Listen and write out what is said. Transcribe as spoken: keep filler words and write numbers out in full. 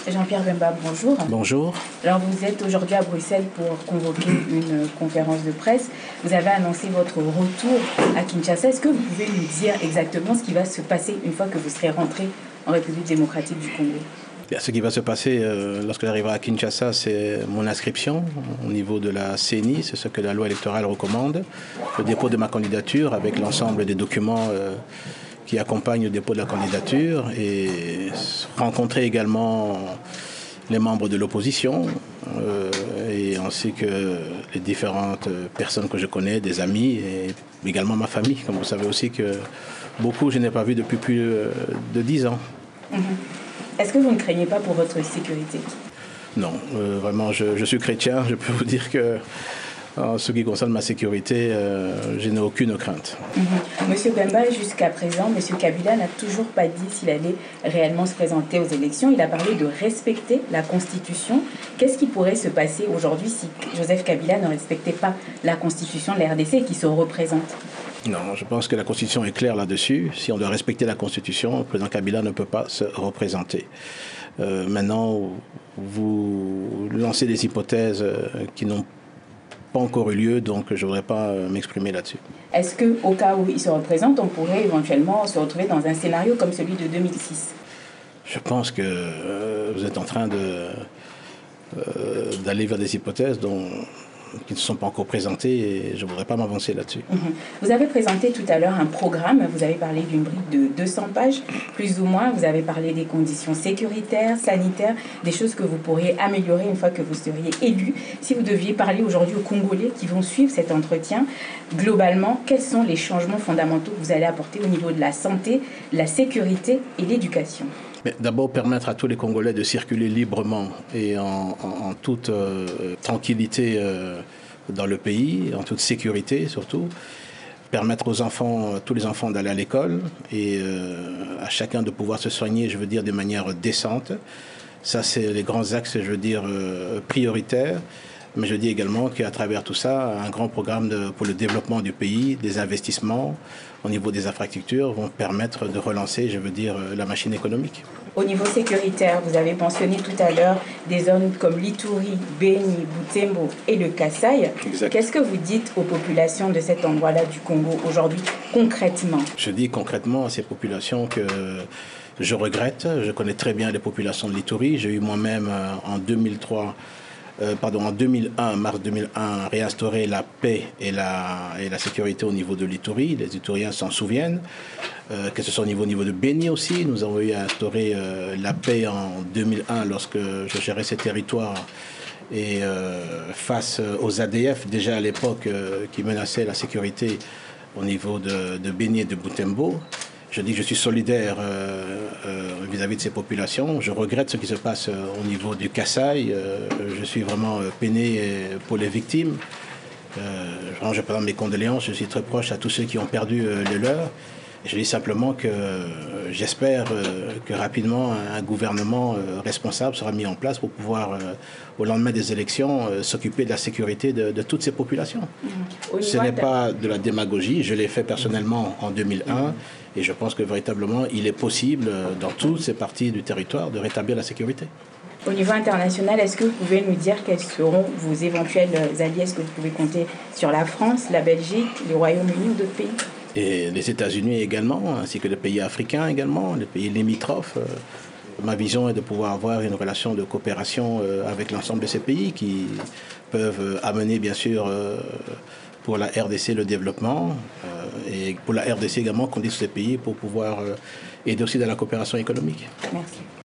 Jean-Pierre Bemba, bonjour. Bonjour. Alors vous êtes aujourd'hui à Bruxelles pour convoquer une conférence de presse. Vous avez annoncé votre retour à Kinshasa. Est-ce que vous pouvez nous dire exactement ce qui va se passer une fois que vous serez rentré en République démocratique du Congo? Bien, ce qui va se passer euh, lorsque j'arriverai à Kinshasa, c'est mon inscription au niveau de la C N I, c'est ce que la loi électorale recommande, le dépôt de ma candidature avec l'ensemble des documents euh, qui accompagnent le dépôt de la candidature et rencontrer également les membres de l'opposition euh, et ainsi que les différentes personnes que je connais, des amis et également ma famille. Comme vous savez aussi que beaucoup je n'ai pas vu depuis plus de dix ans. Mmh. Est-ce que vous ne craignez pas pour votre sécurité? Non, euh, vraiment, je, je suis chrétien. Je peux vous dire que en ce qui concerne ma sécurité, euh, je n'ai aucune crainte. Mm-hmm. Monsieur Bemba, jusqu'à présent, Monsieur Kabila n'a toujours pas dit s'il allait réellement se présenter aux élections. Il a parlé de respecter la Constitution. Qu'est-ce qui pourrait se passer aujourd'hui si Joseph Kabila ne respectait pas la Constitution de la R D C et qu'il se représente? Non, je pense que la Constitution est claire là-dessus. Si on doit respecter la Constitution, le président Kabila ne peut pas se représenter. Euh, maintenant, vous lancez des hypothèses qui n'ont pas encore eu lieu, donc je ne voudrais pas m'exprimer là-dessus. Est-ce qu'au cas où il se représente, on pourrait éventuellement se retrouver dans un scénario comme celui de deux mille six? Je pense que euh, vous êtes en train de, euh, d'aller vers des hypothèses dont... qui ne sont pas encore présentés et je ne voudrais pas m'avancer là-dessus. Mmh. Vous avez présenté tout à l'heure un programme, vous avez parlé d'une brique de deux cents pages, plus ou moins, vous avez parlé des conditions sécuritaires, sanitaires, des choses que vous pourriez améliorer une fois que vous seriez élu. Si vous deviez parler aujourd'hui aux Congolais qui vont suivre cet entretien, globalement, quels sont les changements fondamentaux que vous allez apporter au niveau de la santé, la sécurité et l'éducation? D'abord, permettre à tous les Congolais de circuler librement et en, en, en toute euh, tranquillité euh, dans le pays, en toute sécurité surtout. Permettre aux enfants, tous les enfants d'aller à l'école et euh, à chacun de pouvoir se soigner, je veux dire, de manière décente. Ça, c'est les grands axes, je veux dire, euh, prioritaires. Mais je dis également qu'à travers tout ça, un grand programme de, pour le développement du pays, des investissements au niveau des infrastructures vont permettre de relancer, je veux dire, la machine économique. Au niveau sécuritaire, vous avez mentionné tout à l'heure des zones comme l'Ituri, Beni, Butembo et le Kasaï. Qu'est-ce que vous dites aux populations de cet endroit-là du Congo aujourd'hui, concrètement? Je dis concrètement à ces populations que je regrette. Je connais très bien les populations de l'Ituri. J'ai eu moi-même en deux mille trois... Euh, pardon, en deux mille un, mars deux mille un, réinstaurer la paix et la, et la sécurité au niveau de l'Ituri. Les Ituriens s'en souviennent, euh, que ce soit au niveau, au niveau de Beni aussi. Nous avons eu à instaurer euh, la paix en deux mille un lorsque je gérais ces territoires et euh, face aux A D F, déjà à l'époque, euh, qui menaçaient la sécurité au niveau de, de Beni et de Butembo. Je dis que je suis solidaire euh, euh, vis-à-vis de ces populations. Je regrette ce qui se passe euh, au niveau du Kasaï. Euh, je suis vraiment euh, peiné pour les victimes. Euh, je présente mes condoléances. Je suis très proche à tous ceux qui ont perdu euh, les leurs. Et je dis simplement que euh, j'espère euh, que rapidement un gouvernement euh, responsable sera mis en place pour pouvoir, euh, au lendemain des élections, euh, s'occuper de la sécurité de, de toutes ces populations. Mmh. Ce n'est pas de la démagogie. Je l'ai fait personnellement en deux mille un. Mmh. Et je pense que véritablement, il est possible, dans toutes ces parties du territoire, de rétablir la sécurité. Au niveau international, est-ce que vous pouvez nous dire quels seront vos éventuels alliés? Est-ce que vous pouvez compter sur la France, la Belgique, le Royaume-Uni ou d'autres pays? Et les États-Unis également, ainsi que les pays africains également, les pays limitrophes. Ma vision est de pouvoir avoir une relation de coopération avec l'ensemble de ces pays qui peuvent amener, bien sûr, pour la R D C le développement euh, et pour la R D C également qu'on dit sur ces pays pour pouvoir euh, aider aussi dans la coopération économique. Merci.